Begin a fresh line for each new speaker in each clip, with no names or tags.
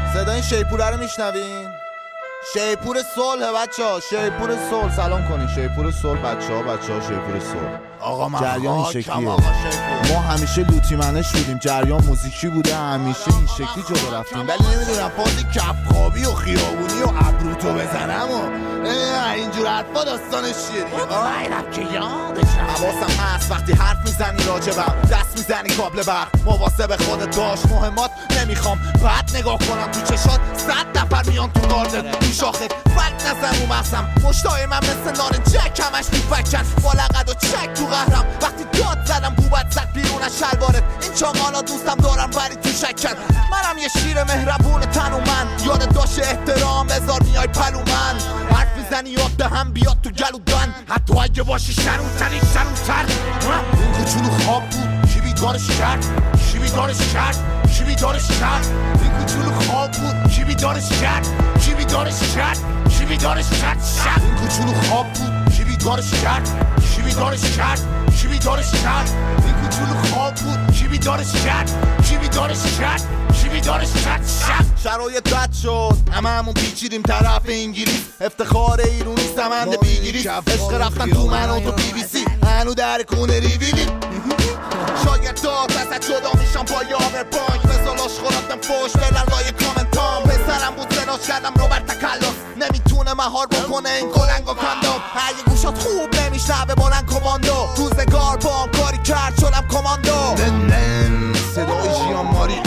صدای شیپوره رو میشنوین؟ شیپور صلح بچه‌ها، شیپور صلح سلام کنین. شیپور صلح بچه‌ها شیپور صلح.
آقا من
جریان این شکلیه. ما همیشه لوتی منش بودیم، جریان موزیکی بوده، همیشه این شکلی جلو رفتیم.
ولی نمیدونم فاز کفخوابی و خیابونی و ابروتو بزنم و اینجور حرفا داستانش چیه دیگه؟
من که یادشم حواسم هست وقتی حرف میزنی راجبم، دست میزنی کابل برق، مواظب خودت باش. مهمات نمیخوام بعد نگاه کنم تو چشات، 100 نفر میان تو گاردت تو شاخه فکت نزن رو مغزم. مشتای من مثل نار جک همش میفکن با لقد و چک تو قهرم. وقتی داد زدم بوبت زد بیرون از شلوارت، این چاقالا دوستم دارم ولی تو شکن. منم یه شیر مهربون تنومند، یادت باشه احترام بذار میای پلومن. حرف میزنی یاد دهم بیاد تو گلودن، حتی اگه باشی شنوتنی شنوتر. این کوچولو خواب بود کی بیدارش کرد، کی بیدارش کرد، کی بیدارش کرد. این کوچولو خواب بود کی بیدارش کرد، کی بیدارش کرد، کی بیدارش کرد. این کوچولو خواب بود کی بیدارش کرد، کی بیدارش کرد، کی بیدارش کرد. این کوچولو خواب بود کی بیدارش کرد، کی بیدارش کرد، کی بیدارش کرد. شرایط بد شد هممون پیچیدیم طرف انگلیس، افتخار ایرونی سمند بیگیری، عشق رفتن تو من و تو بی بی سی، هنو در کونه ریویلی. شاگردات ازت جدا میشم با یامر بانک، مثالاش خوراتم فوش برن لای کامنتام. پسرم بود زناش کردم رو بر تکلف، نمیتونه مهار بکنه این کلنگ و کندم. اگه گوشات خوب نمیشنوه بلند کماندو، روزگار با هم کاری کرد شدم کماندو. صدای جیان ماری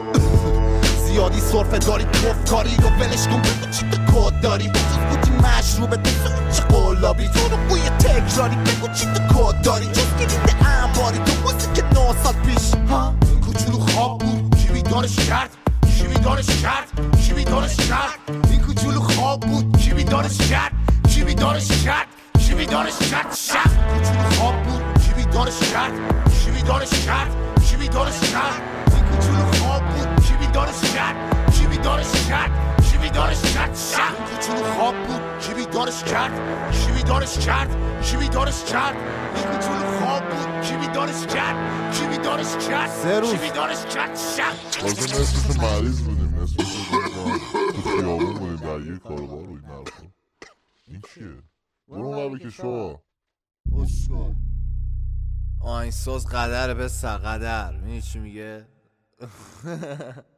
زیادی صرفه داری توف کاری رو ولش کن، بگو چی تو کد داری، بجز بودی مشروبه تو چه قلابی، تو رو بوی تکراری، بگو چی تو کد داری، جز گریده انباری تو موزیک 9 سال پیش. این کوچولو خواب بود کی بیدارش کرد، کی بیدارش کرد، کی بیدارش کرد. این کوچولو خواب بود کی بیدارش کرد، کی بیدارش کرد، کی بیدارش کرد. کوچولو خواب بود کی بیدارش کرد، کی بیدارش کرد، کی بیدارش کرد. این کوچولو خواب بود کی بیدارش کرد، کی بیدارش کرد، کی بیدارش کرد. این کوچولو خواب بود کی بیدارش کرد، کی بیدارش کرد، کی بیدارش کرد. این کوچولو خواب بود کی بیدارش کرد، کی بیدارش کرد، کی بیدارش کرد.
تازه نصفش مریض بودیم، نصفش تو خیابون بودیم در یه کاربار و این حرفا. این چیه؟ برو اون بکش بابا.
آهنگساز قدر به سقدر، میدونی چی میگه؟